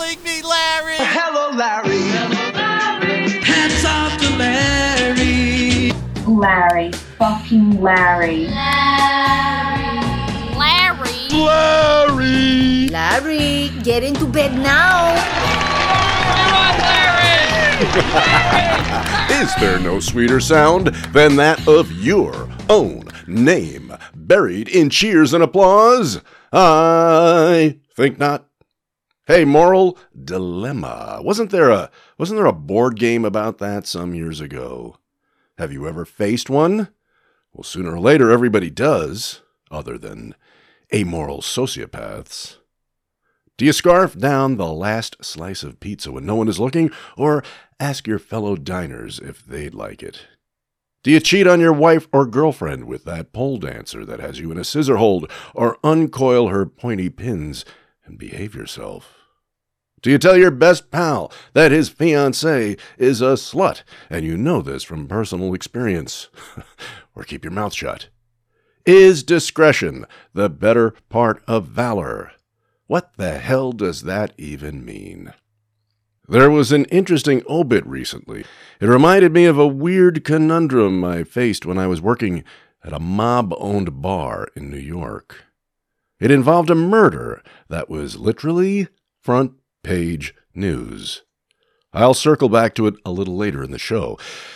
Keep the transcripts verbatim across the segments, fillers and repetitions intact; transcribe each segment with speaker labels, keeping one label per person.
Speaker 1: killing me, Larry!
Speaker 2: Hello, Larry.
Speaker 3: Hello, Larry. Hats off to Larry.
Speaker 4: Larry. Fucking Larry.
Speaker 1: Larry!
Speaker 5: Larry!
Speaker 6: Larry, get into bed now.
Speaker 5: Is there no sweeter sound than that of your own name buried in cheers and applause? I think not. Hey, moral dilemma. Wasn't there a wasn't there a board game about that some years ago? Have you ever faced one? Well, sooner or later everybody does, other than amoral sociopaths. Do you scarf down the last slice of pizza when no one is looking, or ask your fellow diners if they'd like it? Do you cheat on your wife or girlfriend with that pole dancer that has you in a scissor hold, or uncoil her pointy pins and behave yourself? Do you tell your best pal that his fiancée is a slut, and you know this from personal experience? Or keep your mouth shut? Is discretion the better part of valor? What the hell does that even mean? There was an interesting obit recently. It reminded me of a weird conundrum I faced when I was working at a mob-owned bar in New York. It involved a murder that was literally front-page news. I'll circle back to it a little later in the show.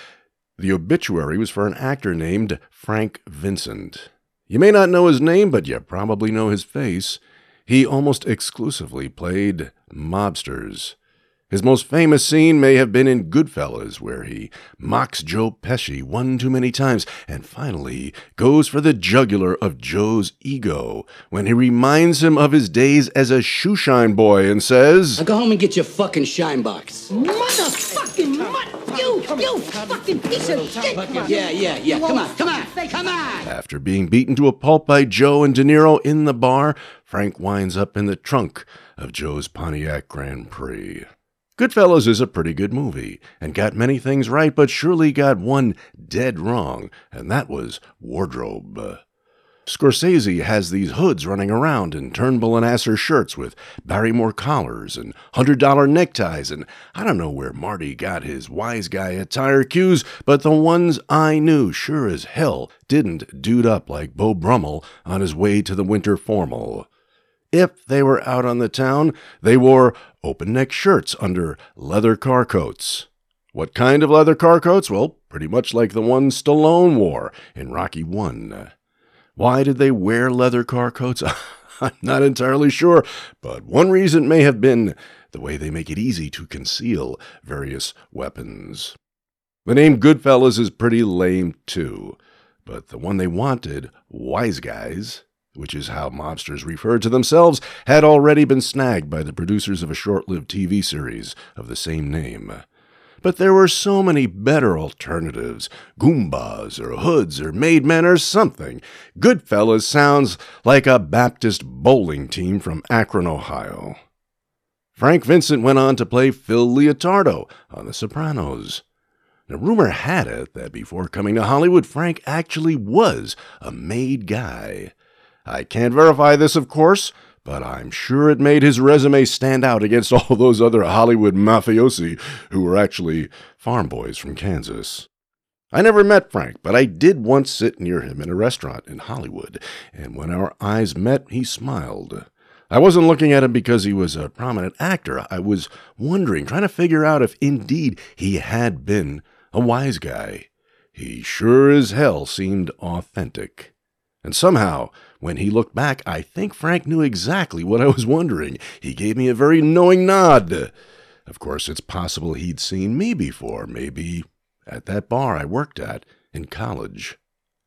Speaker 5: The obituary was for an actor named Frank Vincent. You may not know his name, but you probably know his face. He almost exclusively played mobsters. His most famous scene may have been in Goodfellas, where he mocks Joe Pesci one too many times and finally goes for the jugular of Joe's ego when he reminds him of his days as a shoeshine boy and says,
Speaker 7: Now go home and get your fucking shine box.
Speaker 6: Motherfucking mud! You, you fucking piece of shit!
Speaker 7: Yeah, yeah, yeah. Come on, come on, come on!
Speaker 5: After being beaten to a pulp by Joe and De Niro in the bar, Frank winds up in the trunk of Joe's Pontiac Grand Prix. Goodfellas is a pretty good movie, and got many things right, but surely got one dead wrong, and that was wardrobe. Scorsese has these hoods running around in Turnbull and Asser shirts with Barrymore collars and one hundred dollar neckties, and I don't know where Marty got his wise guy attire cues, but the ones I knew sure as hell didn't dude up like Beau Brummel on his way to the winter formal. If they were out on the town, they wore open-neck shirts under leather car coats. What kind of leather car coats? Well, pretty much like the ones Stallone wore in Rocky one. Why did they wear leather car coats? I'm not entirely sure, but one reason may have been the way they make it easy to conceal various weapons. The name Goodfellas is pretty lame, too, but the one they wanted, Wise Guys, which is how mobsters referred to themselves, had already been snagged by the producers of a short-lived T V series of the same name. But there were so many better alternatives, Goombas or Hoods or Made Men or something. Goodfellas sounds like a Baptist bowling team from Akron, Ohio. Frank Vincent went on to play Phil Leotardo on The Sopranos. Now, rumor had it that before coming to Hollywood, Frank actually was a made guy. I can't verify this, of course, but I'm sure it made his resume stand out against all those other Hollywood mafiosi who were actually farm boys from Kansas. I never met Frank, but I did once sit near him in a restaurant in Hollywood, and when our eyes met, he smiled. I wasn't looking at him because he was a prominent actor. I was wondering, trying to figure out if indeed he had been a wise guy. He sure as hell seemed authentic. And somehow, when he looked back, I think Frank knew exactly what I was wondering. He gave me a very knowing nod. Of course, it's possible he'd seen me before, maybe at that bar I worked at in college.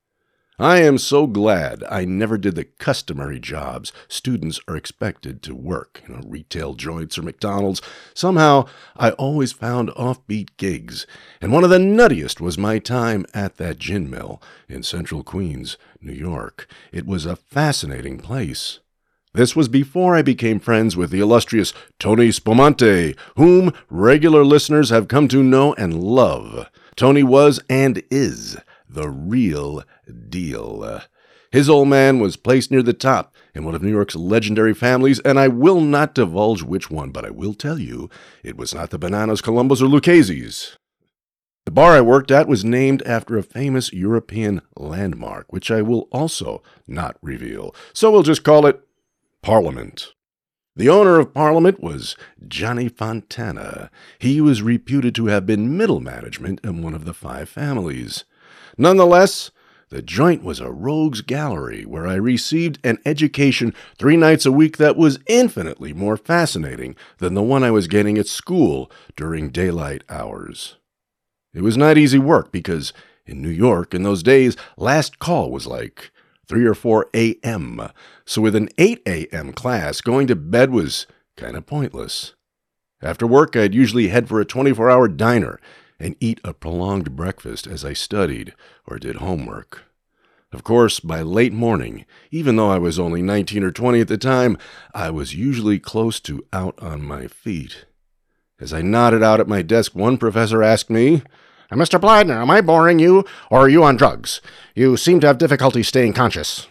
Speaker 5: I am so glad I never did the customary jobs students are expected to work, you know, retail joints or McDonald's. Somehow, I always found offbeat gigs, and one of the nuttiest was my time at that gin mill in Central Queens, New York. It was a fascinating place. This was before I became friends with the illustrious Tony Spumante, whom regular listeners have come to know and love. Tony was and is the real deal. His old man was placed near the top in one of New York's legendary families, and I will not divulge which one, but I will tell you it was not the Bananas, Columbus, or Lucchese's. The bar I worked at was named after a famous European landmark, which I will also not reveal, so we'll just call it Parliament. The owner of Parliament was Johnny Fontana. He was reputed to have been middle management in one of the five families. Nonetheless, the joint was a rogues gallery where I received an education three nights a week that was infinitely more fascinating than the one I was getting at school during daylight hours. It was not easy work because in New York in those days, last call was like three or four a.m., so with an eight a.m. class, going to bed was kind of pointless. After work, I'd usually head for a twenty-four hour diner and eat a prolonged breakfast as I studied or did homework. Of course, by late morning, even though I was only nineteen or twenty at the time, I was usually close to out on my feet. As I nodded out at my desk, one professor asked me, "Mister Blydner, am I boring you, or are you on drugs? You seem to have difficulty staying conscious."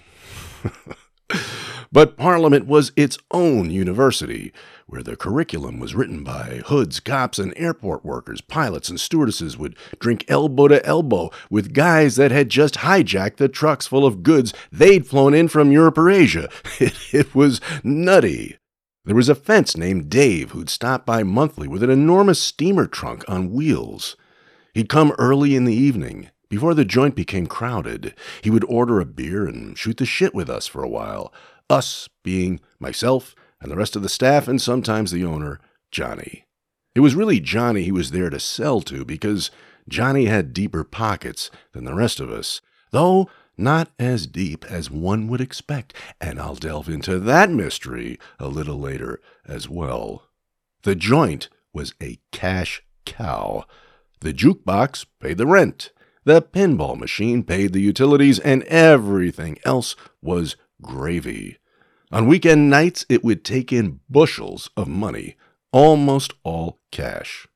Speaker 5: But Parliament was its own university, where the curriculum was written by hoods, cops, and airport workers. Pilots and stewardesses would drink elbow to elbow with guys that had just hijacked the trucks full of goods they'd flown in from Europe or Asia. It, it was nutty. There was a fence named Dave who'd stop by monthly with an enormous steamer trunk on wheels. He'd come early in the evening. Before the joint became crowded, he would order a beer and shoot the shit with us for a while, us being myself and the rest of the staff and sometimes the owner, Johnny. It was really Johnny he was there to sell to because Johnny had deeper pockets than the rest of us, though not as deep as one would expect, and I'll delve into that mystery a little later as well. The joint was a cash cow. The jukebox paid the rent. The pinball machine paid the utilities, and everything else was gravy. On weekend nights, it would take in bushels of money, almost all cash.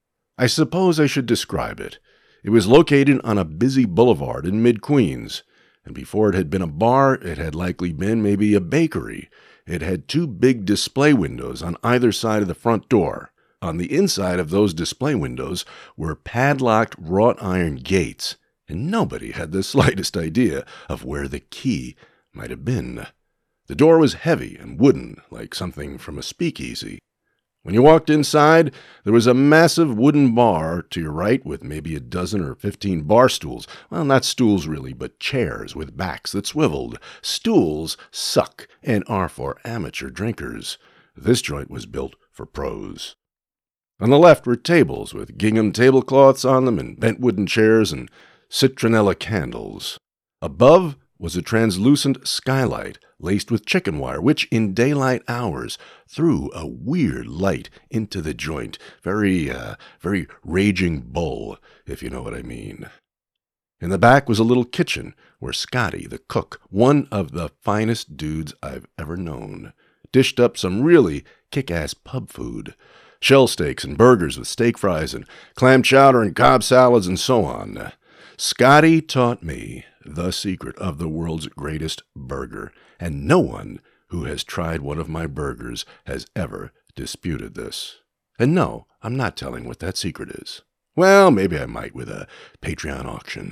Speaker 5: I suppose I should describe it. It was located on a busy boulevard in mid-Queens, and before it had been a bar, it had likely been maybe a bakery. It had two big display windows on either side of the front door. On the inside of those display windows were padlocked wrought iron gates, and nobody had the slightest idea of where the key might have been. The door was heavy and wooden, like something from a speakeasy. When you walked inside, there was a massive wooden bar to your right with maybe a dozen or fifteen bar stools. Well, not stools really, but chairs with backs that swiveled. Stools suck and are for amateur drinkers. This joint was built for pros. On the left were tables with gingham tablecloths on them and bent wooden chairs and citronella candles. Above was a translucent skylight laced with chicken wire, which in daylight hours threw a weird light into the joint. Very, uh, very Raging Bull, if you know what I mean. In the back was a little kitchen where Scotty, the cook, one of the finest dudes I've ever known, dished up some really kick-ass pub food. Shell steaks and burgers with steak fries and clam chowder and Cobb salads and so on. Scotty taught me the secret of the world's greatest burger, and no one who has tried one of my burgers has ever disputed this. And no, I'm not telling what that secret is. Well, maybe I might with a Patreon auction.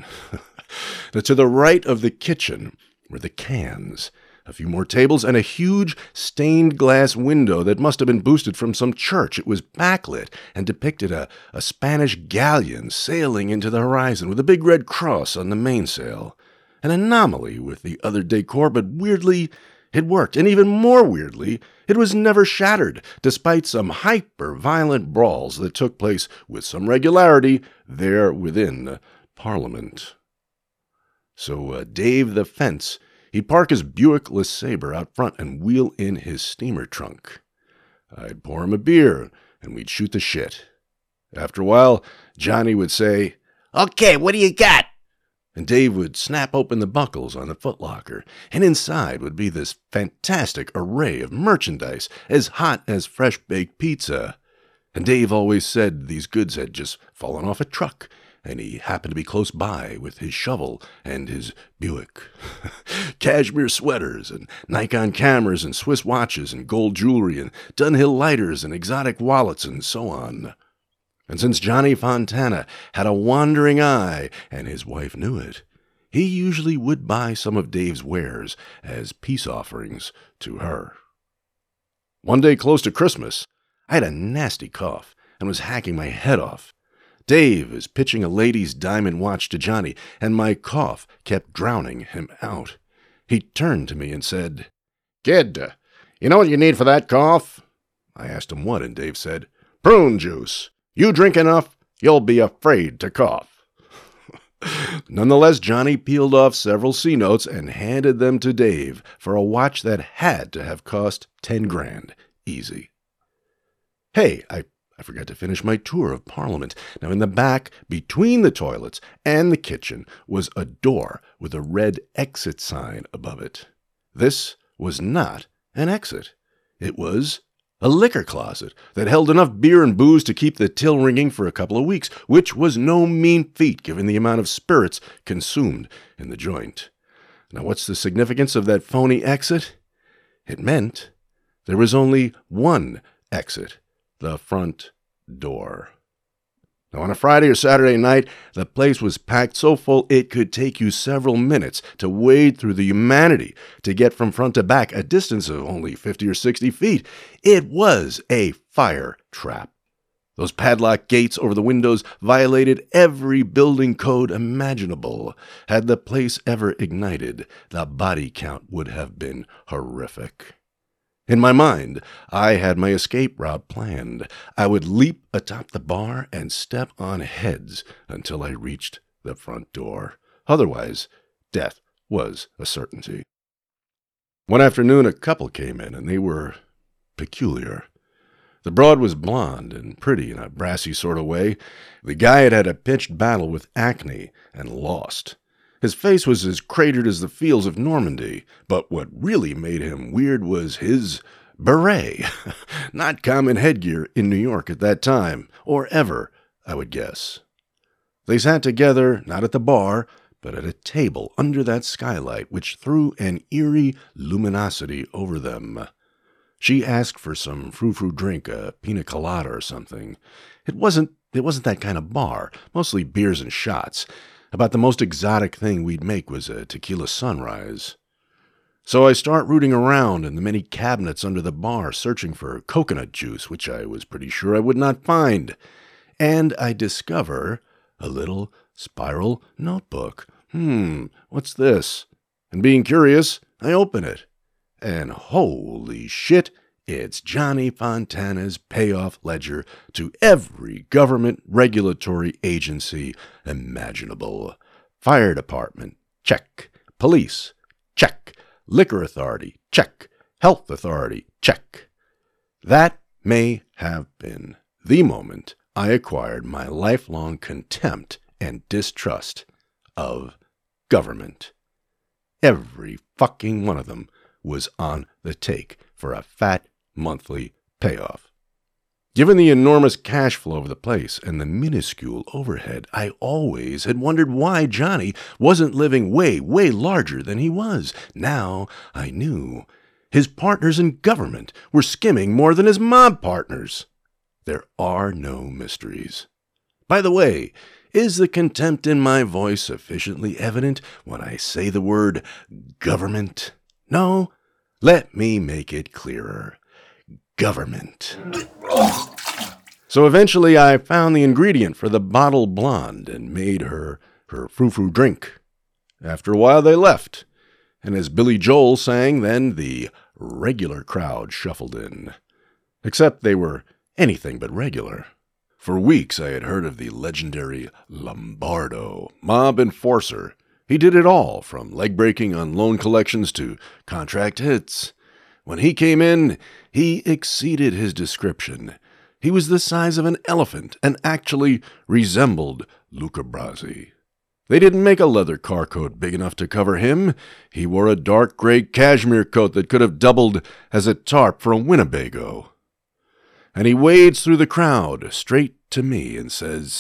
Speaker 5: Now, to the right of the kitchen were the cans, a few more tables, and a huge stained glass window that must have been boosted from some church. It was backlit and depicted a, a Spanish galleon sailing into the horizon with a big red cross on the mainsail. An anomaly with the other decor, but weirdly, it worked. And even more weirdly, it was never shattered, despite some hyper-violent brawls that took place with some regularity there within Parliament. So uh, Dave the Fence, he'd park his Buick LeSabre out front and wheel in his steamer trunk. I'd pour him a beer, and we'd shoot the shit. After a while, Johnny would say, "Okay, what do you got?" And Dave would snap open the buckles on the footlocker, and inside would be this fantastic array of merchandise, as hot as fresh-baked pizza. And Dave always said these goods had just fallen off a truck, and he happened to be close by with his shovel and his Buick. Cashmere sweaters and Nikon cameras and Swiss watches and gold jewelry and Dunhill lighters and exotic wallets and so on. And since Johnny Fontana had a wandering eye, and his wife knew it, he usually would buy some of Dave's wares as peace offerings to her. One day close to Christmas, I had a nasty cough and was hacking my head off. Dave is pitching a lady's diamond watch to Johnny, and my cough kept drowning him out. He turned to me and said, "Kid, you know what you need for that cough?" I asked him what, and Dave said, "Prune juice. You drink enough, you'll be afraid to cough." Nonetheless, Johnny peeled off several C notes and handed them to Dave for a watch that had to have cost ten grand, easy. Hey, I I forgot to finish my tour of Parliament. Now, in the back, between the toilets and the kitchen, was a door with a red exit sign above it. This was not an exit. It was a liquor closet that held enough beer and booze to keep the till ringing for a couple of weeks, which was no mean feat given the amount of spirits consumed in the joint. Now, what's the significance of that phony exit? It meant there was only one exit. The front door. Now, on a Friday or Saturday night, the place was packed so full it could take you several minutes to wade through the humanity to get from front to back, a distance of only fifty or sixty feet. It was a fire trap. Those padlock gates over the windows violated every building code imaginable. Had the place ever ignited, the body count would have been horrific. In my mind, I had my escape route planned. I would leap atop the bar and step on heads until I reached the front door. Otherwise, death was a certainty. One afternoon, a couple came in, and they were peculiar. The broad was blonde and pretty in a brassy sort of way. The guy had had a pitched battle with acne and lost. His face was as cratered as the fields of Normandy, but what really made him weird was his beret. Not common headgear in New York at that time, or ever, I would guess. They sat together, not at the bar, but at a table under that skylight which threw an eerie luminosity over them. She asked for some frou-frou drink, a pina colada or something. It wasn't, it wasn't that kind of bar, mostly beers and shots. About the most exotic thing we'd make was a tequila sunrise. So I start rooting around in the many cabinets under the bar, searching for coconut juice, which I was pretty sure I would not find. And I discover a little spiral notebook. Hmm, what's this? And being curious, I open it. And holy shit, it's Johnny Fontana's payoff ledger to every government regulatory agency imaginable. Fire department, check. Police, check. Liquor authority, check. Health authority, check. That may have been the moment I acquired my lifelong contempt and distrust of government. Every fucking one of them was on the take for a fat monthly payoff. Given the enormous cash flow of the place and the minuscule overhead, I always had wondered why Johnny wasn't living way, way larger than he was. Now I knew. His partners in government were skimming more than his mob partners. There are no mysteries. By the way, is the contempt in my voice sufficiently evident when I say the word government? No? Let me make it clearer. Government. So eventually I found the ingredient for the bottle blonde and made her her frou-frou drink. After a while they left, and as Billy Joel sang, then the regular crowd shuffled in. Except they were anything but regular. For weeks I had heard of the legendary Lombardo, mob enforcer. He did it all, from leg-breaking on loan collections to contract hits. When he came in, he exceeded his description. He was the size of an elephant and actually resembled Luca Brasi. They didn't make a leather car coat big enough to cover him. He wore a dark gray cashmere coat that could have doubled as a tarp for a Winnebago. And he wades through the crowd straight to me and says,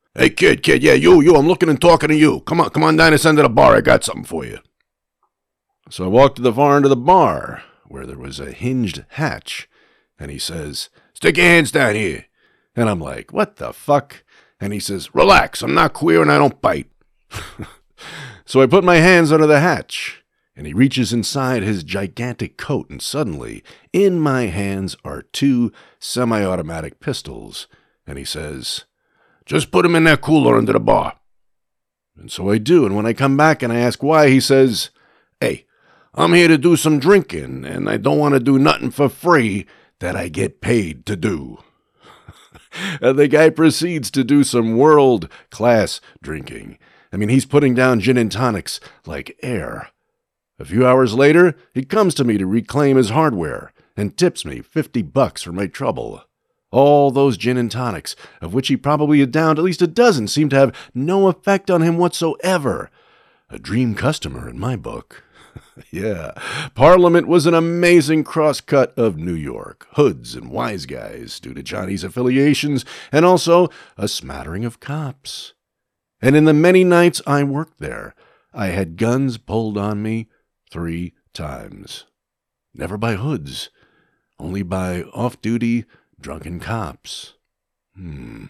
Speaker 5: Hey, kid, kid, yeah, you, you, I'm looking and talking to you. Come on, come on down this end of the bar. I got something for you. So I walked to the far end of the bar, where there was a hinged hatch, and he says, stick your hands down here. And I'm like, what the fuck? And he says, relax, I'm not queer and I don't bite. So I put my hands under the hatch, and he reaches inside his gigantic coat, and suddenly, in my hands are two semi-automatic pistols, and he says, just put him in that cooler under the bar. And so I do, and when I come back and I ask why, he says, hey, I'm here to do some drinking, and I don't want to do nothing for free that I get paid to do. And the guy proceeds to do some world-class drinking. I mean, he's putting down gin and tonics like air. A few hours later, he comes to me to reclaim his hardware and tips me fifty bucks for my trouble. All those gin and tonics, of which he probably had downed at least a dozen, seemed to have no effect on him whatsoever. A dream customer in my book. Yeah, Parliament was an amazing cross-cut of New York, hoods and wise guys due to Johnny's affiliations, and also a smattering of cops. And in the many nights I worked there, I had guns pulled on me three times. Never by hoods, only by off-duty drunken cops. Hmm.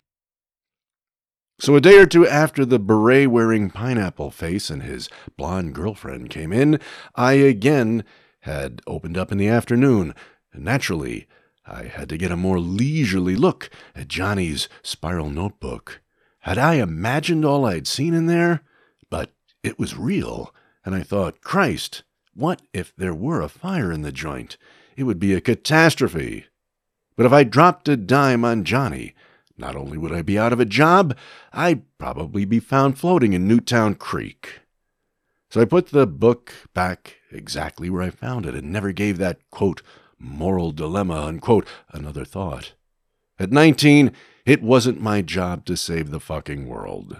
Speaker 5: So a day or two after the beret-wearing pineapple face and his blonde girlfriend came in, I again had opened up in the afternoon. And naturally, I had to get a more leisurely look at Johnny's spiral notebook. Had I imagined all I'd seen in there? But it was real, and I thought, Christ, what if there were a fire in the joint? It would be a catastrophe. But if I dropped a dime on Johnny, not only would I be out of a job, I'd probably be found floating in Newtown Creek. So I put the book back exactly where I found it and never gave that, quote, moral dilemma, unquote, another thought. At nineteen, it wasn't my job to save the fucking world.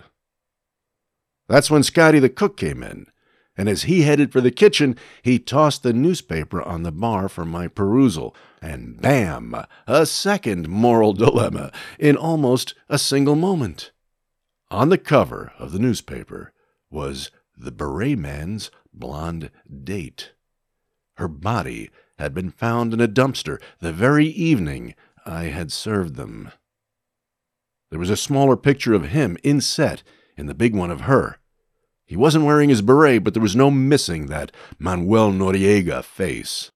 Speaker 5: That's when Scotty the cook came in, and as he headed for the kitchen, he tossed the newspaper on the bar for my perusal, and bam, a second moral dilemma in almost a single moment. On the cover of the newspaper was the Beret Man's blonde date. Her body had been found in a dumpster the very evening I had served them. There was a smaller picture of him inset in the big one of her. He wasn't wearing his beret, but there was no missing that Manuel Noriega face.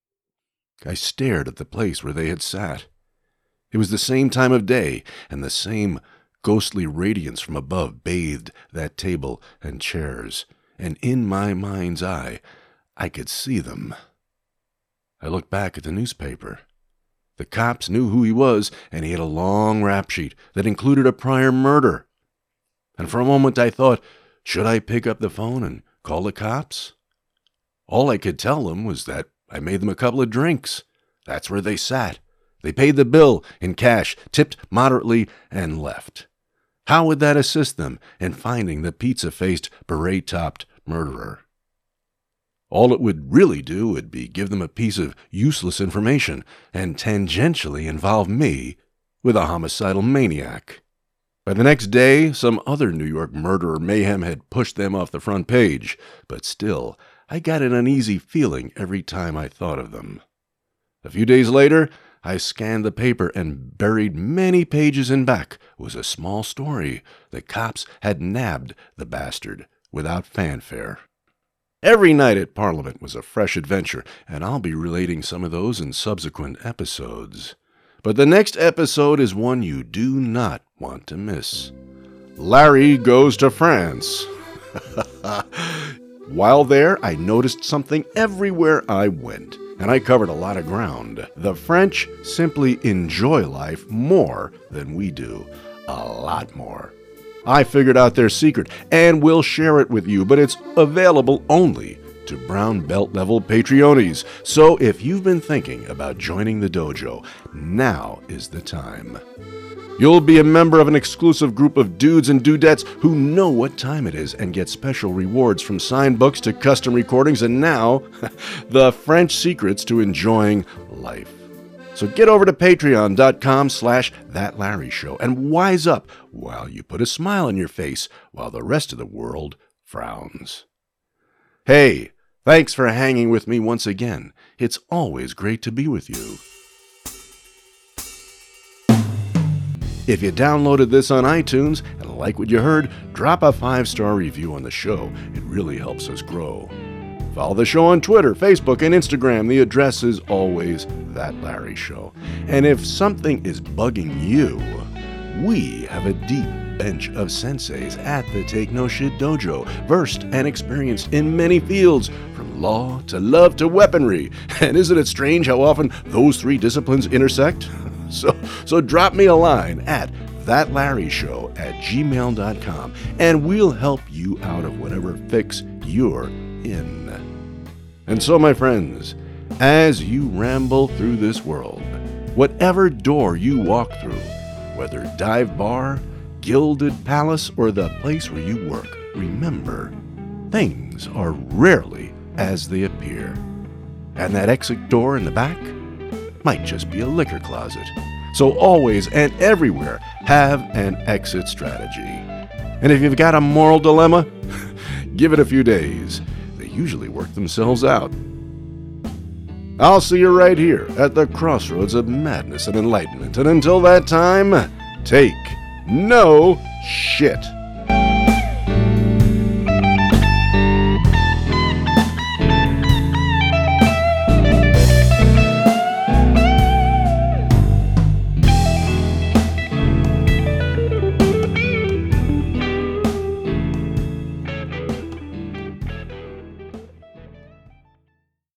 Speaker 5: I stared at the place where they had sat. It was the same time of day, and the same ghostly radiance from above bathed that table and chairs, and in my mind's eye, I could see them. I looked back at the newspaper. The cops knew who he was, and he had a long rap sheet that included a prior murder. And for a moment I thought, should I pick up the phone and call the cops? All I could tell them was that I made them a couple of drinks. That's where they sat. They paid the bill in cash, tipped moderately, and left. How would that assist them in finding the pizza-faced, beret-topped murderer? All it would really do would be give them a piece of useless information and tangentially involve me with a homicidal maniac. By the next day, some other New York murderer mayhem had pushed them off the front page, but still, I got an uneasy feeling every time I thought of them. A few days later, I scanned the paper, and buried many pages in back was a small story. The cops had nabbed the bastard without fanfare. Every night at Parliament was a fresh adventure, and I'll be relating some of those in subsequent episodes. But the next episode is one you do not want to miss. Larry Goes to France. While there, I noticed something everywhere I went, and I covered a lot of ground. The French simply enjoy life more than we do. A lot more. I figured out their secret, and will share it with you, but it's available only to brown belt level Patreonies. So if you've been thinking about joining the dojo, now is the time. You'll be a member of an exclusive group of dudes and dudettes who know what time it is and get special rewards, from signed books to custom recordings, and now the French secrets to enjoying life. So get over to patreon.com slash That Larry Show and wise up while you put a smile on your face while the rest of the world frowns. Hey, thanks for hanging with me once again. It's always great to be with you. If you downloaded this on iTunes and like what you heard, drop a five-star review on the show. It really helps us grow. Follow the show on Twitter, Facebook, and Instagram. The address is always That Larry Show. And if something is bugging you, we have a deep bench of senseis at the Take No Shit Dojo, versed and experienced in many fields, from law to love to weaponry. And isn't it strange how often those three disciplines intersect? So, so drop me a line at thatlarryshow at gmail dot com, and we'll help you out of whatever fix you're in. And so, my friends, as you ramble through this world, whatever door you walk through, whether dive bar, gilded palace, or the place where you work, remember, things are rarely as they appear. And that exit door in the back might just be a liquor closet. So always and everywhere, have an exit strategy. And if you've got a moral dilemma, give it a few days. They usually work themselves out. I'll see you right here at the crossroads of madness and enlightenment. And until that time, take no shit.